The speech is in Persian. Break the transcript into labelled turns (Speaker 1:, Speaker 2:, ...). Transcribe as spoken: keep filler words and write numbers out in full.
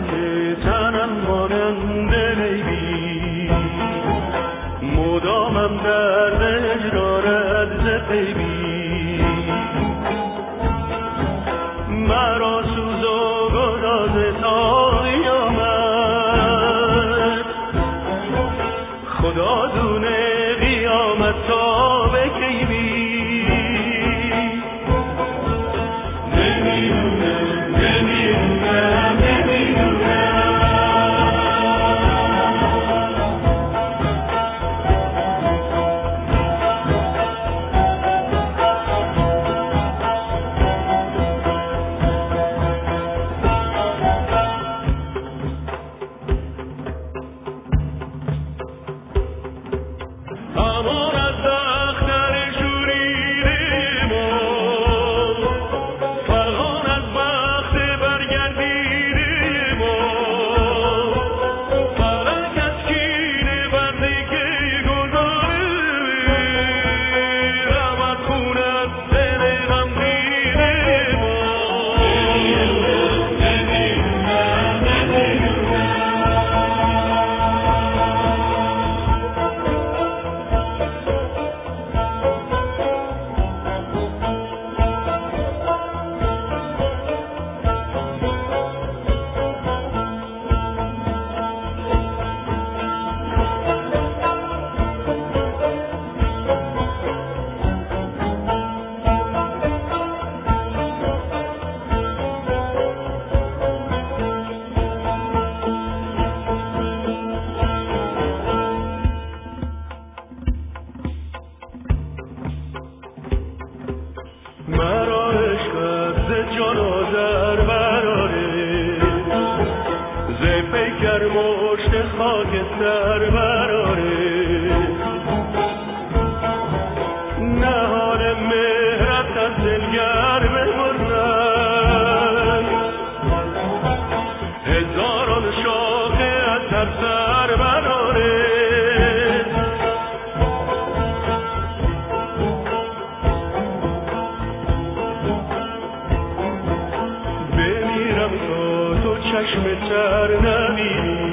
Speaker 1: که تنم مانند لیلی، مدامم درد اجرارت ز غیبی. مرا سوز و گداز تا قیامت، خدا دونه قیامت تا به کی بی. نمیدونم نمیدونم نمیدونم امان از دختر شوریده ما، فغان از بخت برگردیده ما. فلک از کینه بنده که گذاره، رود خون از دل غمگین ما. نمیدونم نمیدونم مرا عشقت ز جان آذر براره، ز پیکر مشت خاکستر براره. نهال مهرت از دلگر ببرد، هزاران شاخه از هر سر براره. بمیرم تا تو چشم تر نبینی،